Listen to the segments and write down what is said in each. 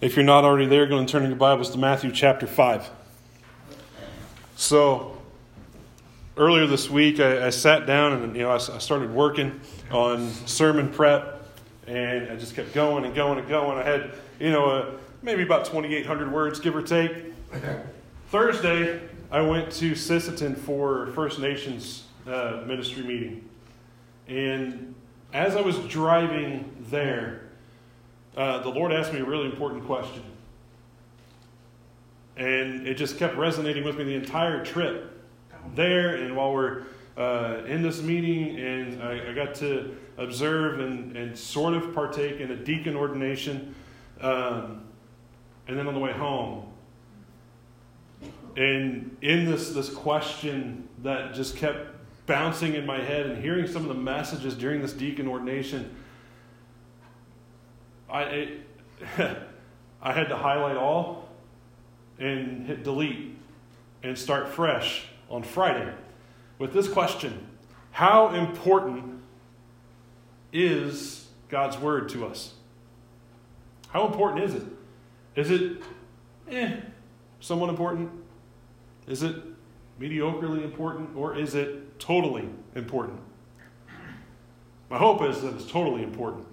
If you're not already there, go and turn in your Bibles to Matthew chapter 5. So, earlier this week, I sat down and I started working on sermon prep, and I just kept going and going and going. I had maybe about 2,800 words, give or take. Thursday, I went to Sisseton for First Nations ministry meeting, and as I was driving there, the Lord asked me a really important question. And it just kept resonating with me the entire trip there. And while we're in this meeting, and I got to observe and sort of partake in a deacon ordination. And then on the way home. And in this question that just kept bouncing in my head, and hearing some of the messages during this deacon ordination, I had to highlight all and hit delete and start fresh on Friday with this question: how important is God's Word to us? How important is it? Is it somewhat important? Is it mediocrely important? Or is it totally important? My hope is that it's totally important.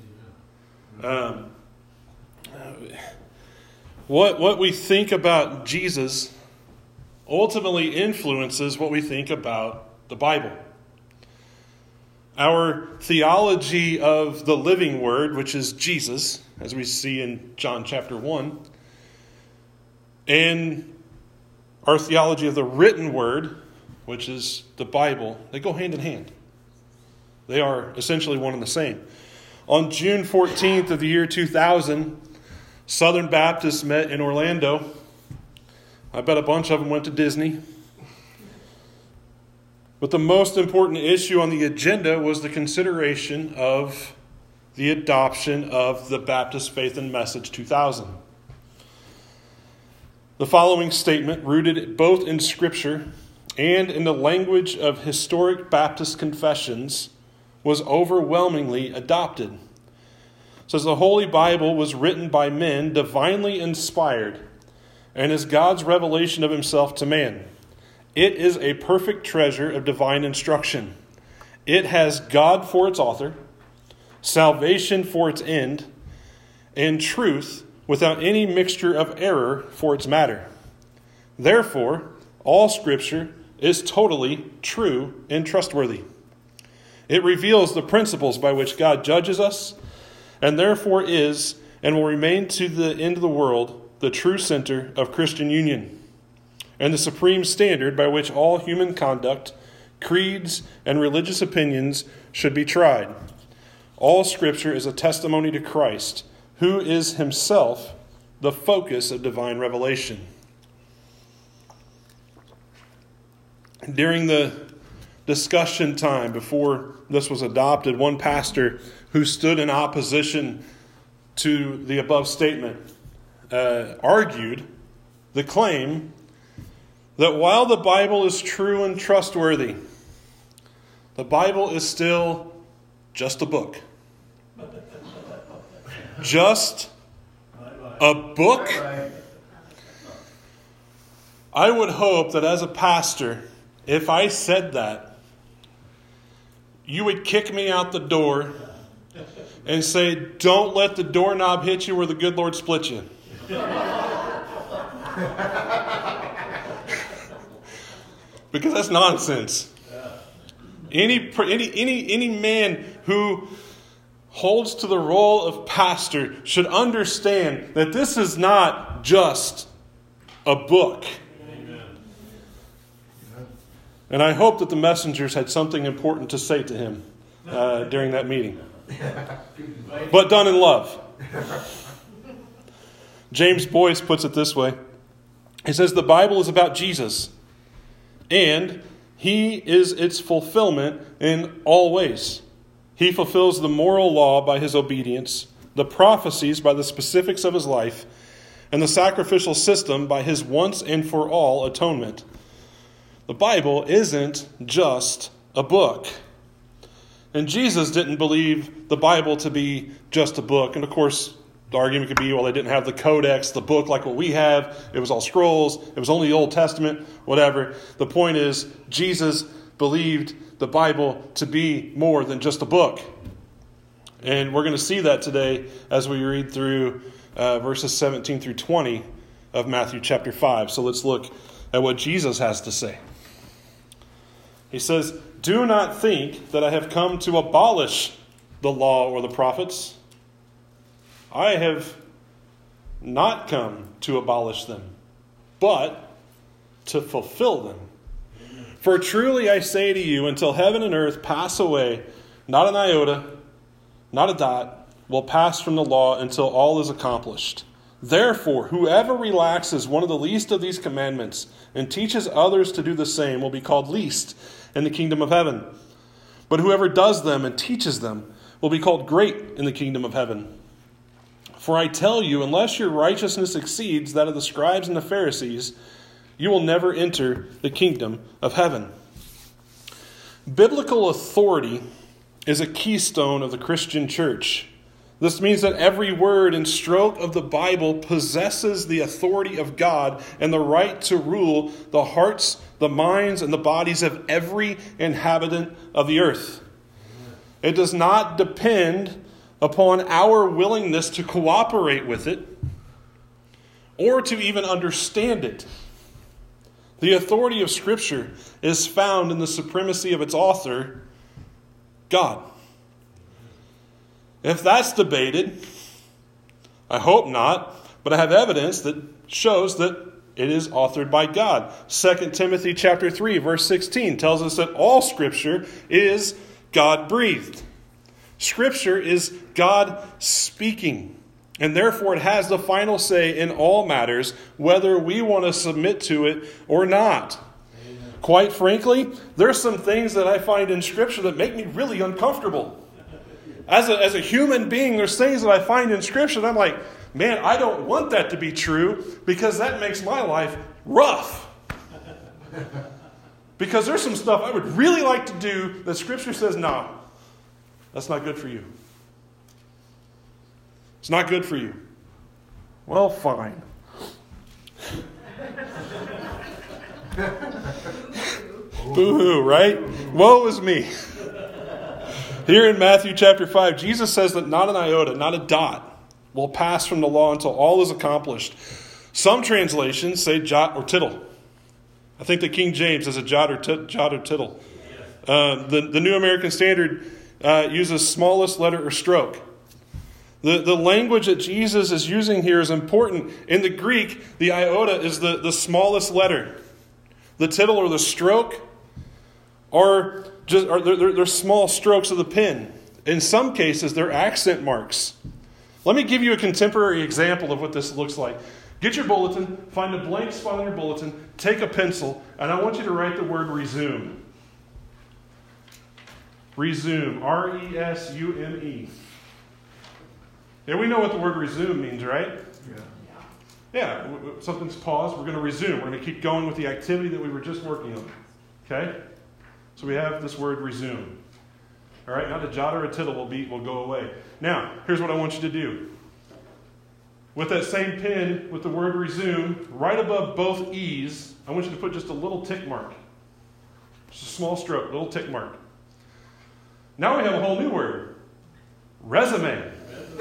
What we think about Jesus ultimately influences what we think about the Bible. Our theology of the living Word, which is Jesus, as we see in John chapter 1, and our theology of the written Word, which is the Bible, they go hand in hand. They are essentially one and the same. On June 14th of the year 2000, Southern Baptists met in Orlando. I bet a bunch of them went to Disney. But the most important issue on the agenda was the consideration of the adoption of the Baptist Faith and Message 2000. The following statement, rooted both in Scripture and in the language of historic Baptist confessions, was overwhelmingly adopted. It says the Holy Bible was written by men divinely inspired and is God's revelation of himself to man. It is a perfect treasure of divine instruction. It has God for its author, salvation for its end, and truth without any mixture of error for its matter. Therefore, all Scripture is totally true and trustworthy. It reveals the principles by which God judges us, and therefore is and will remain to the end of the world the true center of Christian union, and the supreme standard by which all human conduct, creeds, and religious opinions should be tried. All Scripture is a testimony to Christ, who is himself the focus of divine revelation. During the discussion time before this was adopted, one pastor who stood in opposition to the above statement argued the claim that while the Bible is true and trustworthy, the Bible is still just a book. Just a book? I would hope that as a pastor, if I said that, you would kick me out the door and say, don't let the doorknob hit you where the good Lord split you. Because that's nonsense. Any man who holds to the role of pastor should understand that this is not just a book. And I hope that the messengers had something important to say to him during that meeting. But done in love. James Boyce puts it this way. He says, the Bible is about Jesus, and he is its fulfillment in all ways. He fulfills the moral law by his obedience, the prophecies by the specifics of his life, and the sacrificial system by his once and for all atonement. The Bible isn't just a book. And Jesus didn't believe the Bible to be just a book. And of course, The argument could be, well, they didn't have the codex, the book like what we have. It was all scrolls. It was only the Old Testament, whatever. The point is, Jesus believed the Bible to be more than just a book. And we're going to see that today as we read through verses 17 through 20 of Matthew chapter 5. So let's look at what Jesus has to say. He says, "Do not think that I have come to abolish the law or the prophets. I have not come to abolish them, but to fulfill them. For truly I say to you, until heaven and earth pass away, not an iota, not a dot, will pass from the law until all is accomplished. Therefore, whoever relaxes one of the least of these commandments and teaches others to do the same will be called least in the kingdom of heaven. But whoever does them and teaches them will be called great in the kingdom of heaven. For I tell you, unless your righteousness exceeds that of the scribes and the Pharisees, you will never enter the kingdom of heaven." Biblical authority is a keystone of the Christian church. This means that every word and stroke of the Bible possesses the authority of God and the right to rule the hearts, the minds, and the bodies of every inhabitant of the earth. It does not depend upon our willingness to cooperate with it or to even understand it. The authority of Scripture is found in the supremacy of its author, God. If that's debated, I hope not, but I have evidence that shows that it is authored by God. 2 Timothy chapter 3, verse 16 tells us that all Scripture is God-breathed. Scripture is God speaking, and therefore it has the final say in all matters, whether we want to submit to it or not. Amen. Quite frankly, there's some things that I find in Scripture that make me really uncomfortable. As a human being, there's things that I find in Scripture that I'm like, man, I don't want that to be true because that makes my life rough. Because there's some stuff I would really like to do that Scripture says, no, that's not good for you. It's not good for you. Well, fine. Boo-hoo, right? Woe is me. Here in Matthew chapter 5, Jesus says that not an iota, not a dot, will pass from the law until all is accomplished. Some translations say jot or tittle. I think the King James has a jot or tittle. The New American Standard uses smallest letter or stroke. The language that Jesus is using here is important. In the Greek, the iota is the smallest letter. The tittle or the stroke they're small strokes of the pen. In some cases, they're accent marks. Let me give you a contemporary example of what this looks like. Get your bulletin, find a blank spot on your bulletin, take a pencil, and I want you to write the word resume. Resume. R-E-S-U-M-E. Yeah, we know what the word resume means, right? Yeah. Something's paused. We're going to resume. We're going to keep going with the activity that we were just working on. Okay? So we have this word resume. All right? Now the jot or a tittle will go away. Now, here's what I want you to do. With that same pen, with the word resume, right above both E's, I want you to put just a little tick mark. Just a small stroke, a little tick mark. Now we have a whole new word. Resume.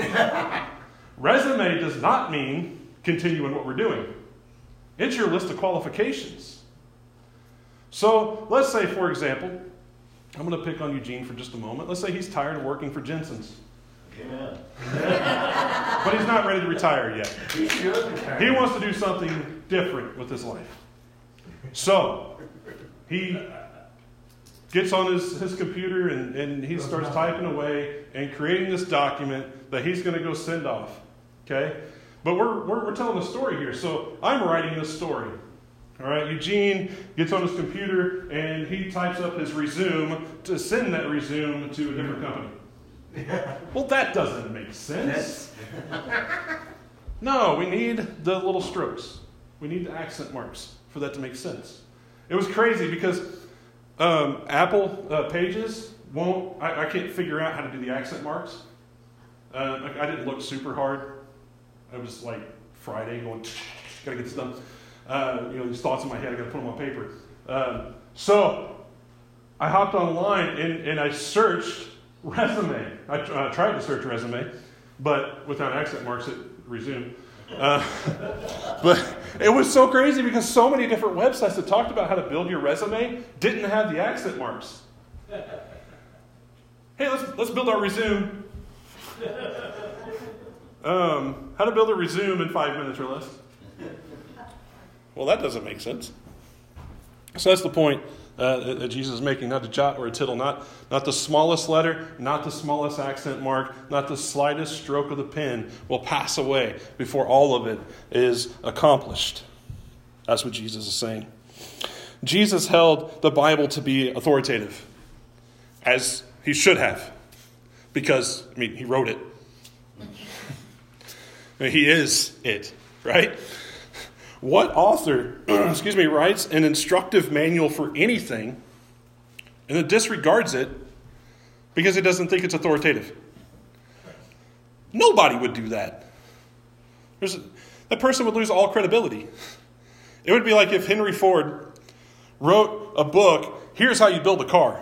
Resume does not mean continue in what we're doing. It's your list of qualifications. So let's say, for example, I'm going to pick on Eugene for just a moment. Let's say he's tired of working for Jensen's. Amen. But he's not ready to retire yet. He should retire. He wants to do something different with his life. So he gets on his computer and he starts typing away and creating this document that he's going to go send off. Okay? But we're telling a story here. So I'm writing this story. All right? Eugene gets on his computer and he types up his resume to send that resume to a different company. Well, that doesn't make sense. No, we need the little strokes. We need the accent marks for that to make sense. It was crazy because Apple Pages won't, I can't figure out how to do the accent marks. I didn't look super hard. I was like Friday going, gotta get this done. These thoughts in my head, I gotta put them on paper. So I hopped online and I searched resume. I tried to search resume, but without accent marks, it resumed. But it was so crazy because so many different websites that talked about how to build your resume didn't have the accent marks. Hey, let's build our resume. How to build a resume in 5 minutes or less. Well, that doesn't make sense. So that's the point that Jesus is making, not a jot or a tittle, not the smallest letter, not the smallest accent mark, not the slightest stroke of the pen will pass away before all of it is accomplished. That's what Jesus is saying. Jesus held the Bible to be authoritative, as he should have, because, he wrote it. He is it, right? What author, writes an instructive manual for anything and then disregards it because he doesn't think it's authoritative? Nobody would do that. That person would lose all credibility. It would be like if Henry Ford wrote a book, here's how you build a car.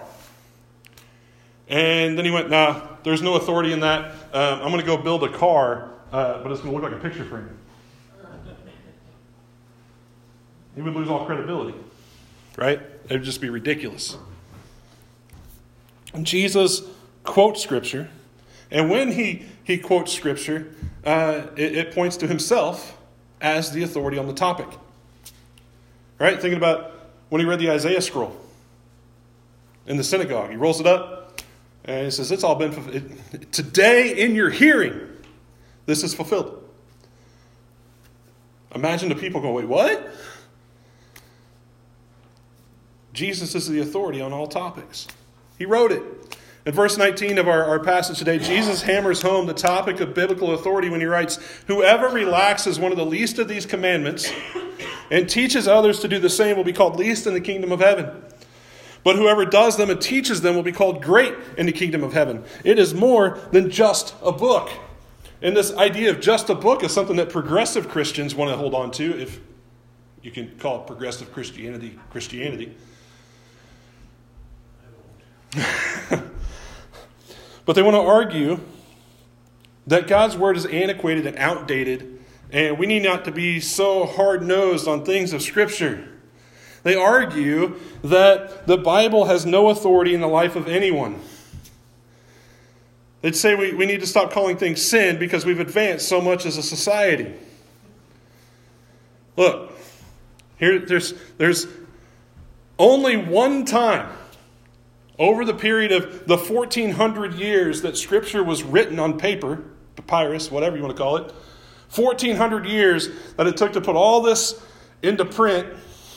And then he went, nah, there's no authority in that. I'm going to go build a car, but it's going to look like a picture frame. He would lose all credibility, right? It would just be ridiculous. And Jesus quotes Scripture, and when he quotes Scripture, it points to himself as the authority on the topic. Right? Thinking about when he read the Isaiah scroll in the synagogue. He rolls it up, and he says, it's all been fulfilled. Today in your hearing, this is fulfilled. Imagine the people going, wait, what? Jesus is the authority on all topics. He wrote it. In verse 19 of our passage today, Jesus hammers home the topic of biblical authority when he writes, whoever relaxes one of the least of these commandments and teaches others to do the same will be called least in the kingdom of heaven. But whoever does them and teaches them will be called great in the kingdom of heaven. It is more than just a book. And this idea of just a book is something that progressive Christians want to hold on to, if you can call it progressive Christianity. But they want to argue that God's word is antiquated and outdated, and we need not to be so hard-nosed on things of Scripture. They argue that the Bible has no authority in the life of anyone. They'd say we need to stop calling things sin because we've advanced so much as a society. Look, there's only one time over the period of the 1400 years that Scripture was written on paper, papyrus, whatever you want to call it, 1400 years that it took to put all this into print.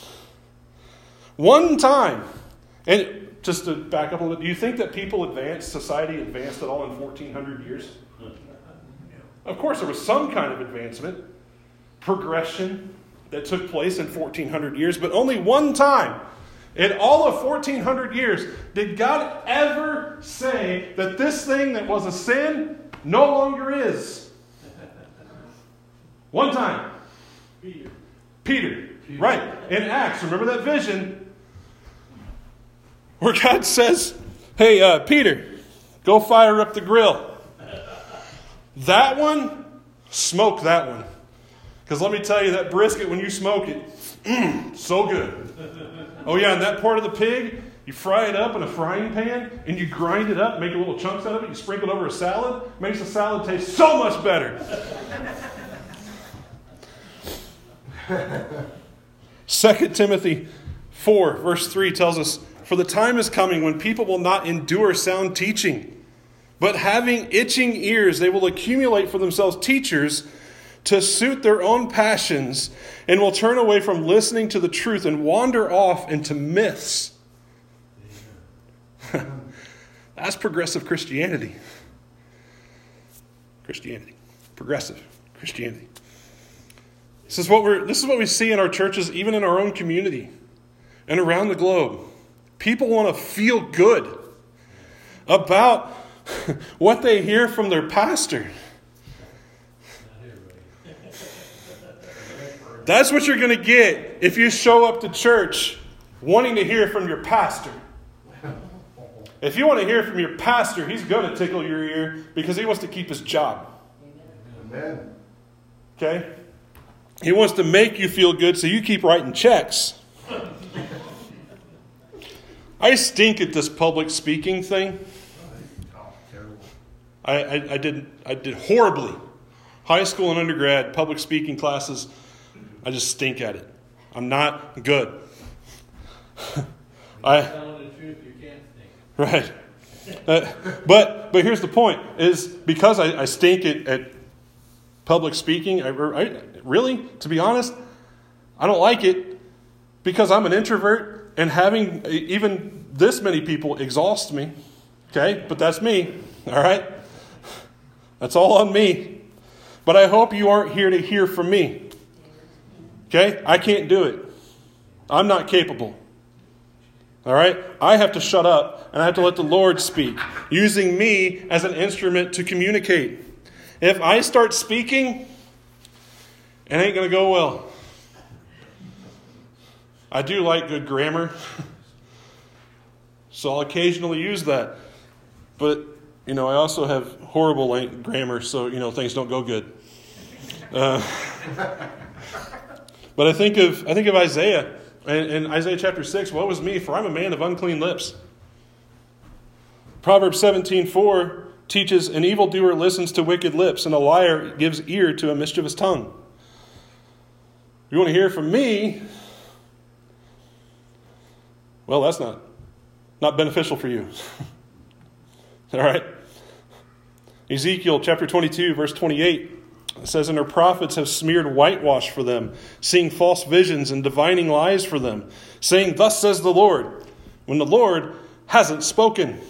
One time. And just to back up a little, do you think that society advanced at all in 1400 years? Of course, there was some kind of advancement, progression that took place in 1400 years, but only one time in all of 1400 years did God ever say that this thing that was a sin no longer is. One time. Peter. Right. In Acts, remember that vision where God says, hey, Peter, go fire up the grill. That one, smoke that one. Because let me tell you, that brisket, when you smoke it, so good. Oh yeah, and that part of the pig, you fry it up in a frying pan, and you grind it up, make little chunks out of it, you sprinkle it over a salad, makes the salad taste so much better. 2 Timothy 4, verse 3 tells us, for the time is coming when people will not endure sound teaching, but having itching ears, they will accumulate for themselves teachers to suit their own passions, and will turn away from listening to the truth and wander off into myths. That's progressive Christianity. Progressive Christianity. This is what we see in our churches, even in our own community and around the globe. People want to feel good about what they hear from their pastor. That's what you're going to get if you show up to church wanting to hear from your pastor. If you want to hear from your pastor, he's going to tickle your ear because he wants to keep his job. Amen. Okay? He wants to make you feel good so you keep writing checks. I stink at this public speaking thing. I did horribly. High school and undergrad, public speaking classes, I just stink at it. I'm not good. Telling the truth, you can't think. Right. But here's the point, is because I stink at public speaking, I really, to be honest, I don't like it because I'm an introvert and having even this many people exhaust me. Okay? But that's me. All right? That's all on me. But I hope you aren't here to hear from me. Okay? I can't do it. I'm not capable. All right? I have to shut up and I have to let the Lord speak, using me as an instrument to communicate. If I start speaking, it ain't going to go well. I do like good grammar, so I'll occasionally use that. But, I also have horrible grammar, so, things don't go good. But I think of Isaiah. In Isaiah chapter 6, woe is me, for I'm a man of unclean lips. Proverbs 17:4 teaches, an evildoer listens to wicked lips, and a liar gives ear to a mischievous tongue. If you want to hear from me, well, that's not beneficial for you. All right? Ezekiel chapter 22, verse 28. It says, and her prophets have smeared whitewash for them, seeing false visions and divining lies for them, saying, thus says the Lord, when the Lord hasn't spoken.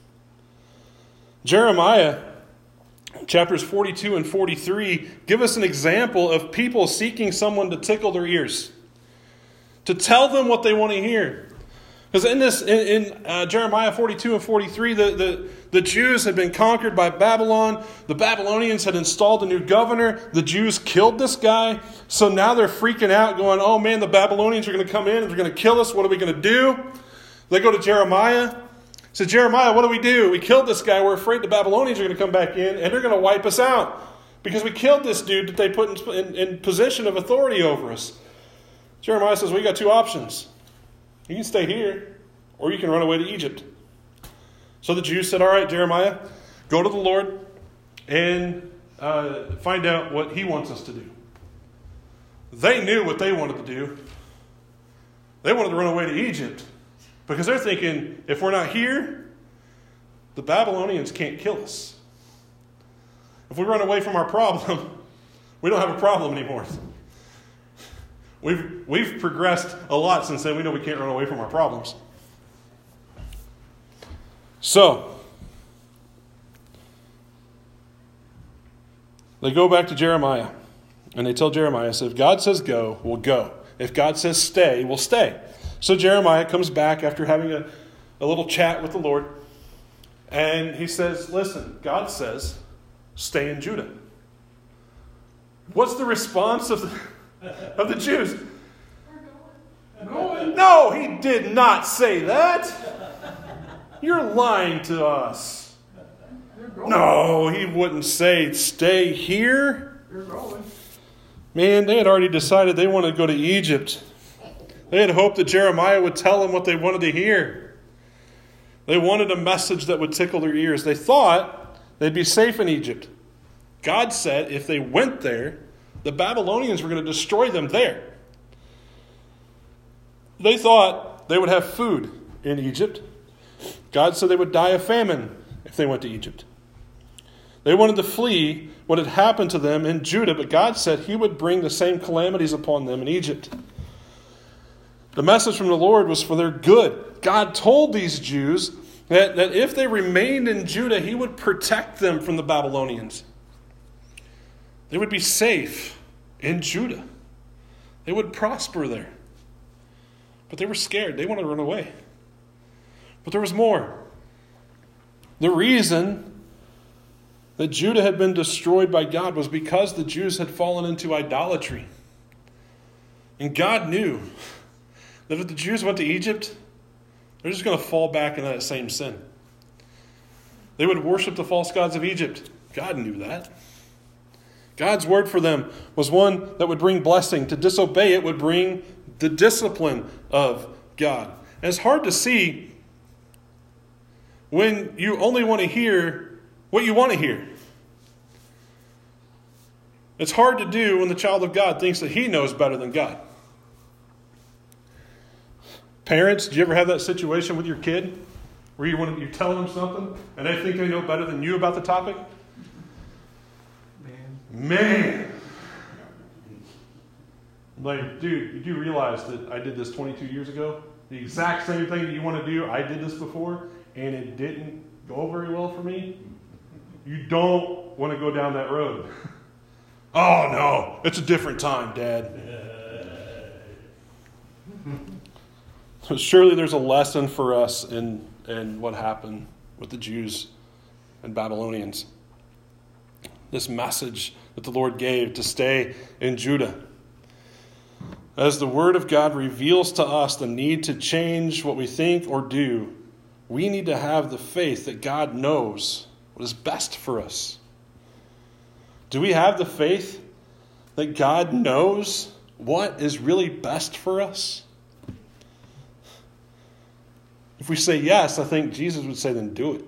Jeremiah chapters 42 and 43 give us an example of people seeking someone to tickle their ears, to tell them what they want to hear. Because in Jeremiah 42 and 43, the Jews had been conquered by Babylon. The Babylonians had installed a new governor. The Jews killed this guy. So now they're freaking out, going, oh man, the Babylonians are going to come in and they're going to kill us. What are we going to do? They go to Jeremiah. Say, Jeremiah, what do we do? We killed this guy. We're afraid the Babylonians are going to come back in and they're going to wipe us out. Because we killed this dude that they put in position of authority over us. Jeremiah says, well, you got two options. You can stay here, or you can run away to Egypt. So the Jews said, all right, Jeremiah, go to the Lord and find out what he wants us to do. They knew what they wanted to do. They wanted to run away to Egypt because they're thinking, if we're not here, the Babylonians can't kill us. If we run away from our problem, we don't have a problem anymore. We've progressed a lot since then. We know we can't run away from our problems. So, they go back to Jeremiah, and they tell Jeremiah, so if God says go, we'll go. If God says stay, we'll stay. So Jeremiah comes back after having a little chat with the Lord, and he says, listen, God says, stay in Judah. What's the response of the Jews? No, he did not say that. You're lying to us. No, he wouldn't say stay here. Man, they had already decided they wanted to go to Egypt. They had hoped that Jeremiah would tell them what they wanted to hear. They wanted a message that would tickle their ears. They thought they'd be safe in Egypt. God said if they went there, the Babylonians were going to destroy them there. They thought they would have food in Egypt. God said they would die of famine if they went to Egypt. They wanted to flee what had happened to them in Judah, but God said he would bring the same calamities upon them in Egypt. The message from the Lord was for their good. God told these Jews that if they remained in Judah, he would protect them from the Babylonians. They would be safe in Judah. They would prosper there. But they were scared. They wanted to run away. But there was more. The reason that Judah had been destroyed by God was because the Jews had fallen into idolatry. And God knew that if the Jews went to Egypt, they're just going to fall back into that same sin. They would worship the false gods of Egypt. God knew that. God's word for them was one that would bring blessing. To disobey it would bring the discipline of God. And it's hard to see when you only want to hear what you want to hear. It's hard to do when the child of God thinks that he knows better than God. Parents, do you ever have that situation with your kid where you tell them something and they think they know better than you about the topic? Man. Like, dude, did you realize that I did this 22 years ago? The exact same thing that you want to do, I did this before, and it didn't go very well for me. You don't want to go down that road. Oh, no, it's a different time, Dad. So surely there's a lesson for us in what happened with the Jews and Babylonians. This message that the Lord gave to stay in Judah. As the Word of God reveals to us the need to change what we think or do, we need to have the faith that God knows what is best for us. Do we have the faith that God knows what is really best for us? If we say yes, I think Jesus would say, then do it.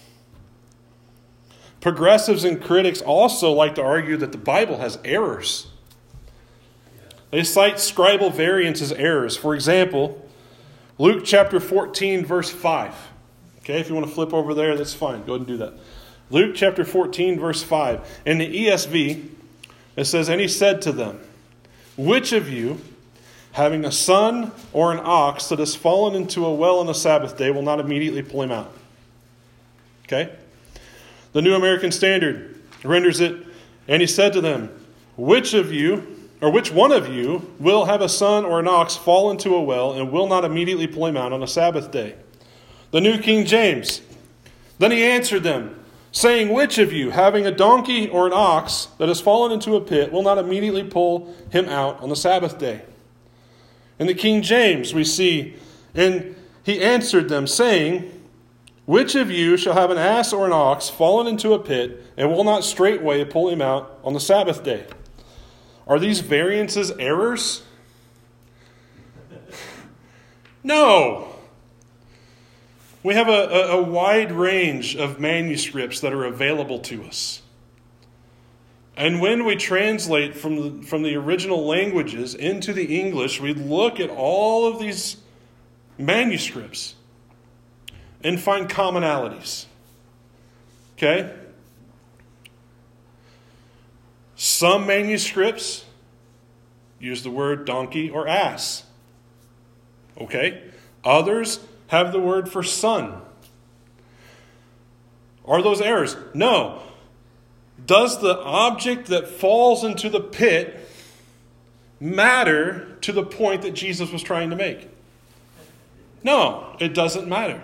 Progressives and critics also like to argue that the Bible has errors. They cite scribal variants as errors. For example, Luke chapter 14, verse 5. Okay, if you want to flip over there, that's fine. Go ahead and do that. Luke chapter 14, verse 5. In the ESV, it says, "And he said to them, which of you, having a son or an ox that has fallen into a well on the Sabbath day, will not immediately pull him out?" Okay? The New American Standard renders it, "And he said to them, which one of you will have a son or an ox fall into a well and will not immediately pull him out on a Sabbath day?" The New King James, "Then he answered them, saying, which of you, having a donkey or an ox that has fallen into a pit, will not immediately pull him out on the Sabbath day?" In the King James, we see, "And he answered them, saying, which of you shall have an ass or an ox fallen into a pit, and will not straightway pull him out on the Sabbath day?" Are these variances errors? No. We have a wide range of manuscripts that are available to us. And when we translate from the original languages into the English, we look at all of these manuscripts and find commonalities. Okay? Some manuscripts use the word donkey or ass. Okay? Others have the word for son. Are those errors? No. Does the object that falls into the pit matter to the point that Jesus was trying to make? No, it doesn't matter.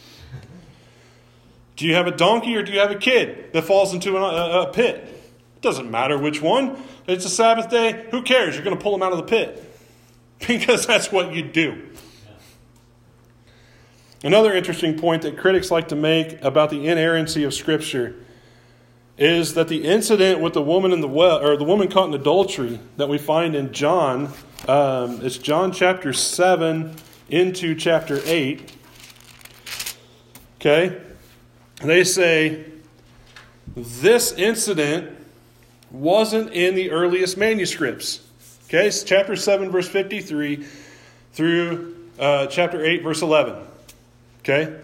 Do you have a donkey or do you have a kid that falls into a pit? It doesn't matter which one. It's a Sabbath day. Who cares? You're going to pull them out of the pit. Because that's what you do. Another interesting point that critics like to make about the inerrancy of Scripture is that the incident with the woman in the well, or the woman caught in adultery, that we find in John, it's John chapter 7 into chapter 8. Okay? They say this incident wasn't in the earliest manuscripts. Okay? It's chapter 7, verse 53 through chapter 8, verse 11. Okay?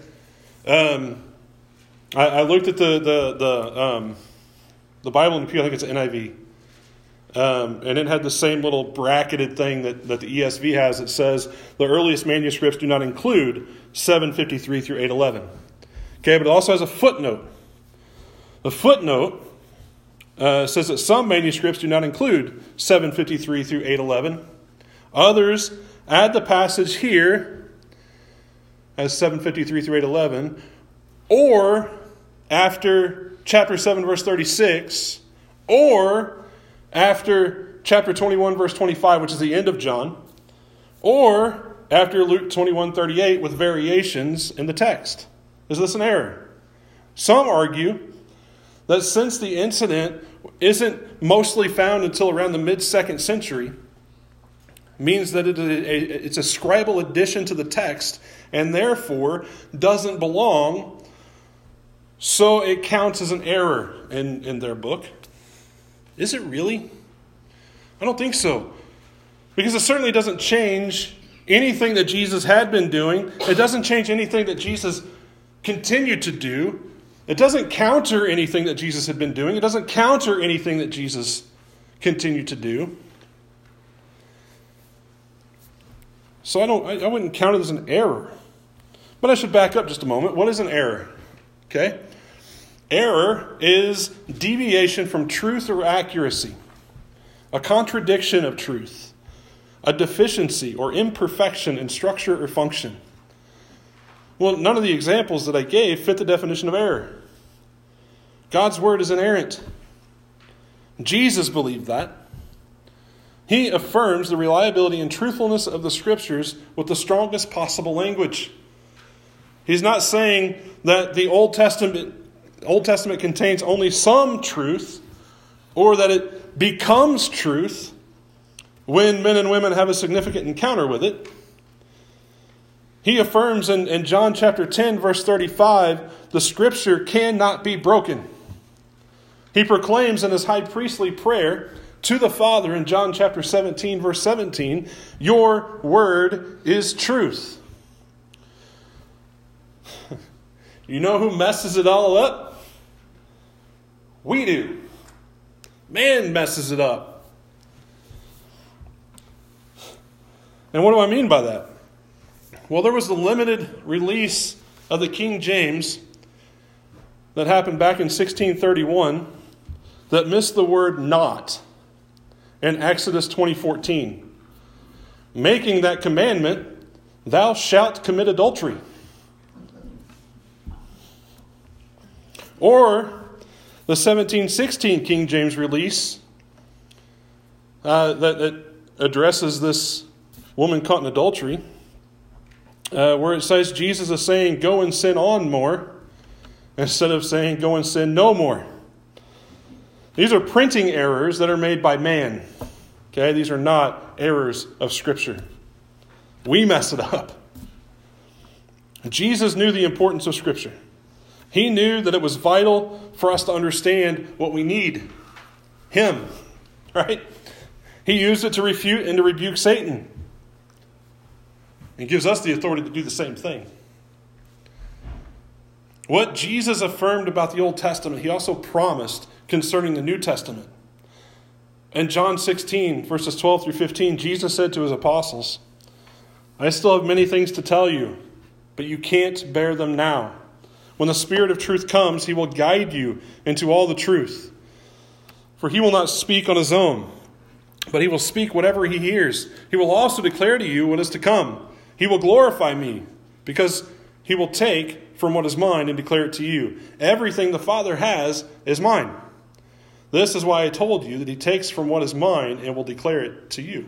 I looked at the Bible in the Pew, I think it's NIV. And it had the same little bracketed thing that the ESV has. It says the earliest manuscripts do not include 753 through 811. Okay, but it also has a footnote. The footnote says that some manuscripts do not include 753 through 811. Others add the passage here as 753 through 811, or after chapter 7, verse 36, or after chapter 21, verse 25, which is the end of John, or after Luke 21, 38, with variations in the text. Is this an error? Some argue that since the incident isn't mostly found until around the mid-2nd century, means that it's a scribal addition to the text and therefore doesn't belong, so it counts as an error in their book. Is it really? I don't think so. Because it certainly doesn't change anything that Jesus had been doing. It doesn't change anything that Jesus continued to do. It doesn't counter anything that Jesus had been doing. It doesn't counter anything that Jesus continued to do. So I wouldn't count it as an error. But I should back up just a moment. What is an error? Okay? Error is deviation from truth or accuracy, a contradiction of truth, a deficiency or imperfection in structure or function. Well, none of the examples that I gave fit the definition of error. God's word is inerrant. Jesus believed that. He affirms the reliability and truthfulness of the Scriptures with the strongest possible language. He's not saying that the Old Testament contains only some truth, or that it becomes truth when men and women have a significant encounter with it. He affirms in John chapter 10, verse 35, the Scripture cannot be broken. He proclaims in his high priestly prayer to the Father in John chapter 17, verse 17, your word is truth. You know who messes it all up? We do. Man messes it up. And what do I mean by that? Well, there was the limited release of the King James that happened back in 1631 that missed the word not in Exodus 20:14, making that commandment, thou shalt commit adultery. Or the 1716 King James release that addresses this woman caught in adultery, where it says Jesus is saying, go and sin on more, instead of saying, go and sin no more. These are printing errors that are made by man. Okay, these are not errors of Scripture. We mess it up. Jesus knew the importance of Scripture. He knew that it was vital for us to understand what we need. Him. Right? He used it to refute and to rebuke Satan. He gives us the authority to do the same thing. What Jesus affirmed about the Old Testament, he also promised concerning the New Testament. In John 16, verses 12 through 15, Jesus said to his apostles, I still have many things to tell you, but you can't bear them now. When the Spirit of truth comes, he will guide you into all the truth. For he will not speak on his own, but he will speak whatever he hears. He will also declare to you what is to come. He will glorify me, because he will take from what is mine and declare it to you. Everything the Father has is mine. This is why I told you that he takes from what is mine and will declare it to you.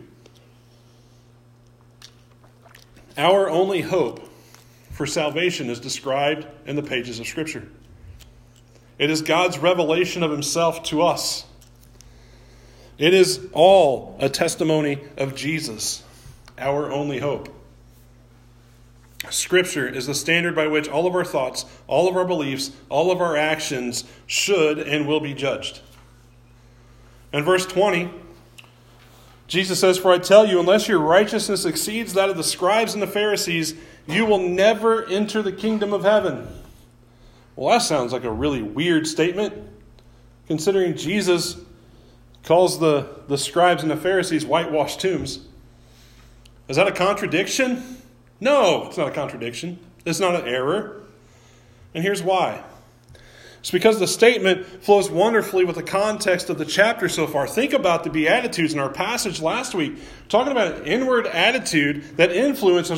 Our only hope for salvation is described in the pages of Scripture. It is God's revelation of himself to us. It is all a testimony of Jesus, our only hope. Scripture is the standard by which all of our thoughts, all of our beliefs, all of our actions should and will be judged. In verse 20, Jesus says, for I tell you, unless your righteousness exceeds that of the scribes and the Pharisees, you will never enter the kingdom of heaven. Well, that sounds like a really weird statement, considering Jesus calls the scribes and the Pharisees whitewashed tombs. Is that a contradiction? No, it's not a contradiction. It's not an error. And here's why. It's because the statement flows wonderfully with the context of the chapter so far. Think about the Beatitudes in our passage last week. Talking about an inward attitude that influences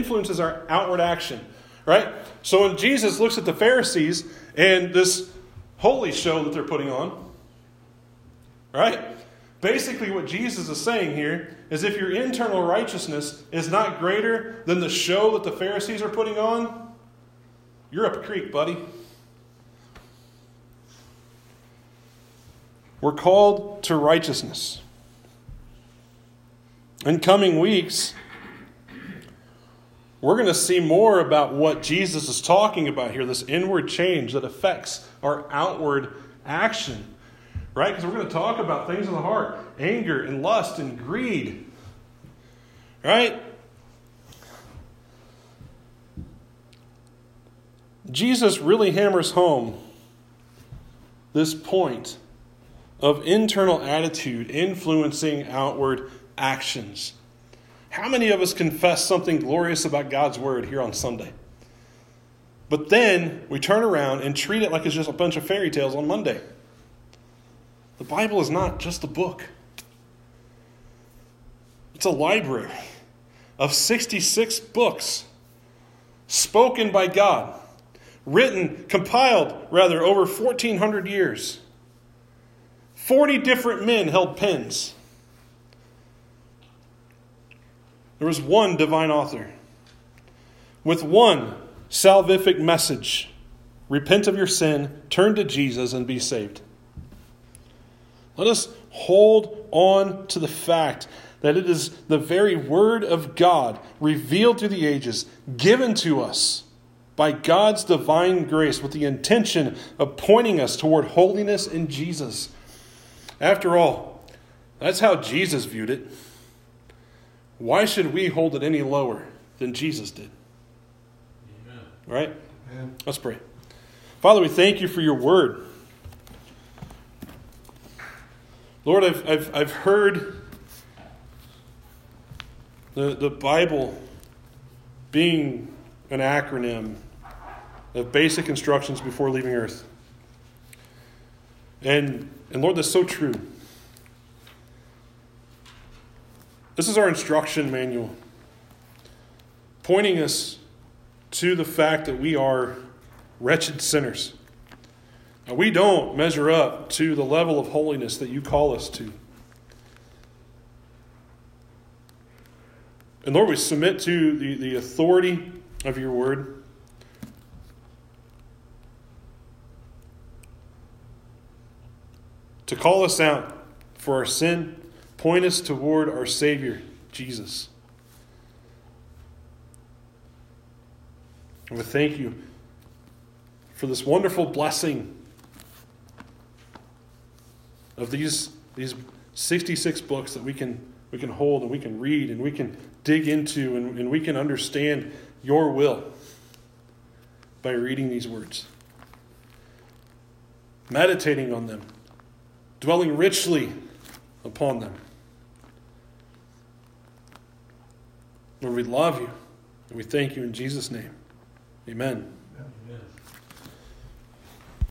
our outward action. Right? So when Jesus looks at the Pharisees and this holy show that they're putting on. Right? Basically what Jesus is saying here is if your internal righteousness is not greater than the show that the Pharisees are putting on, you're up a creek, buddy. We're called to righteousness. In coming weeks, we're going to see more about what Jesus is talking about here, this inward change that affects our outward action. Right? Because we're going to talk about things in the heart, anger and lust and greed. Right? Jesus really hammers home this point of internal attitude influencing outward actions. How many of us confess something glorious about God's word here on Sunday? But then we turn around and treat it like it's just a bunch of fairy tales on Monday. The Bible is not just a book. It's a library of 66 books spoken by God, compiled over 1,400 years. 40 different men held pens. There was one divine author with one salvific message. Repent of your sin, turn to Jesus, and be saved. Let us hold on to the fact that it is the very Word of God revealed through the ages, given to us by God's divine grace with the intention of pointing us toward holiness in Jesus. After all, that's how Jesus viewed it. Why should we hold it any lower than Jesus did? Amen. Right? Amen. Let's pray. Father, we thank you for your word. Lord, I've heard the Bible being an acronym of basic instructions before leaving earth. And Lord, that's so true. This is our instruction manual, pointing us to the fact that we are wretched sinners. Now, we don't measure up to the level of holiness that you call us to. And Lord, we submit to the authority of your word. To call us out for our sin, point us toward our Savior, Jesus. And we thank you for this wonderful blessing of these 66 books that we can hold and we can read and we can dig into and we can understand your will by reading these words, meditating on them, dwelling richly upon them. Lord, we love you and we thank you in Jesus' name. Amen. Amen.